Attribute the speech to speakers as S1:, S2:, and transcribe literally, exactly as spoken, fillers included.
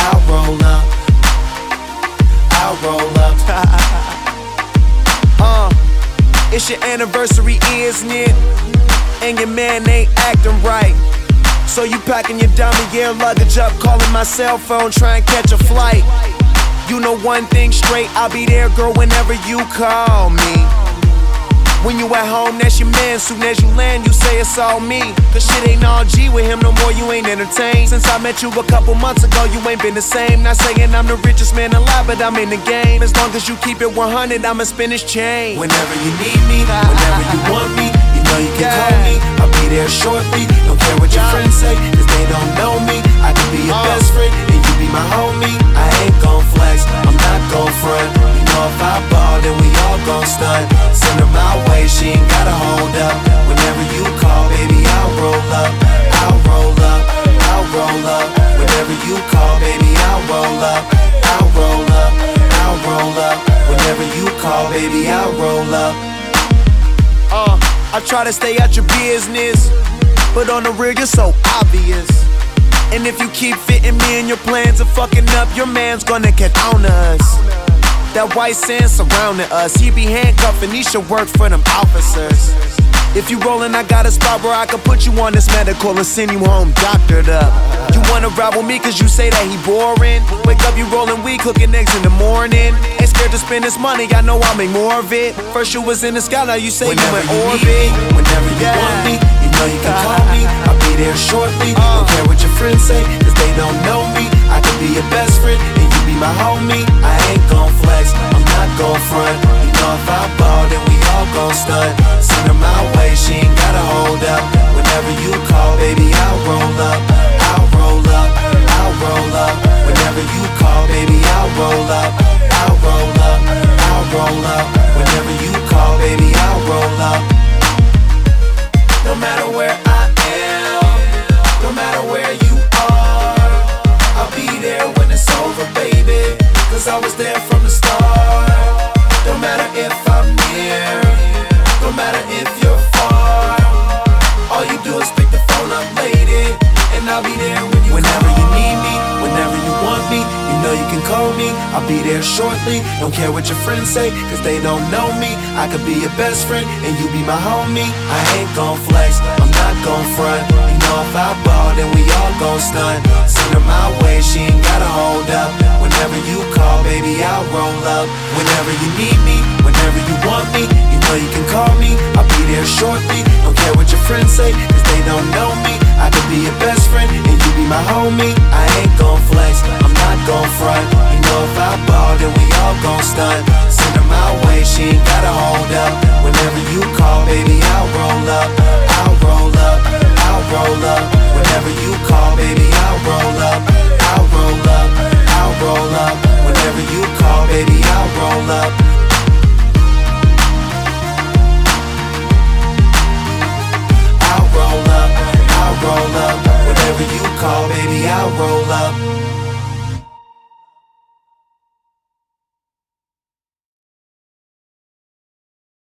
S1: I'll roll up. I'll roll up.
S2: uh, it's your anniversary, isn't it? And your man ain't acting right. So you packing your dummy gear luggage up, calling my cell phone, trying to catch a flight. You know one thing straight, I'll be there, girl, whenever you call me. When you at home, that's your man. Soon as you land, you say it's all me. Cause shit ain't all G with him no more, you ain't entertained. Since I met you a couple months ago, you ain't been the same. Not saying I'm the richest man alive, but I'm in the game. As long as you keep it one hundred, I'ma spin this chain.
S1: Whenever you need me, whenever you want me, you know you can yeah. call me. I'll be there shortly. Don't care what your friends say, cause they don't know me. I can be your uh. best friend, and you be my homie. I ain't gon' flex, I'm not gon' front. You know if I ball, then we all gon' stunt. Send her my way, she ain't gotta hold up. Whenever you call, baby, I'll roll up. I'll roll up, I'll roll up. Whenever you call, baby, I'll roll up. I'll roll up, I'll roll up. Whenever you call, baby, I'll roll up.
S2: Uh, I try to stay out your business, but on the real, you're so obvious. And if you keep fitting me in your plans of fucking up, your man's gonna get on us. That white sand surrounding us, he be handcuffing, he should work for them officers. If you rollin', I got a spot where I can put you on this medical and send you home doctored up. You wanna ride with me cause you say that he boring. Wake up, you rollin' weed, cooking eggs in the morning. Ain't scared to spend this money, I know I'll make more of it. First you was in the sky, now you say
S1: whenever
S2: you in
S1: you
S2: orbit.
S1: Need me, whenever you yeah. want me, you know you can call me. I'll be there shortly. uh. Don't care what your friends say, cause they don't know me. I can be your best friend, and you be my homie. I ain't gon' flex, I'm not gon' front. You know if I ball, then we all gon' stunt. Send her my way, she ain't gotta hold up. Whenever you call, baby, I'll roll up. I'll roll up, I'll roll up. Whenever you call, baby, I'll roll up. I'll roll up, I'll roll up. Whenever you call, baby, I'll roll up. No matter where I am, no matter where you are, I'll be there when it's over, baby. Cause I was there from the start. No matter if I'm near, no matter if you're far, all you do is pick the phone up, lady, and I'll be there when you Whenever call. You need me, whenever you want me, you know you can call me. I'll be there shortly. Don't care what your friends say, cause they don't know me. I could be your best friend, and you be my homie. I ain't gon' flex, I'm not gon' front. You know if I ball, then we all gon' stunt. Send her my way, she ain't gotta hold up. Whenever you call, baby, I'll roll up. Whenever you need me, whenever you want me, you know you can call me. I'll be there shortly. Don't care what your friends say, cause they don't know me. I could be your best friend, and you be my homie.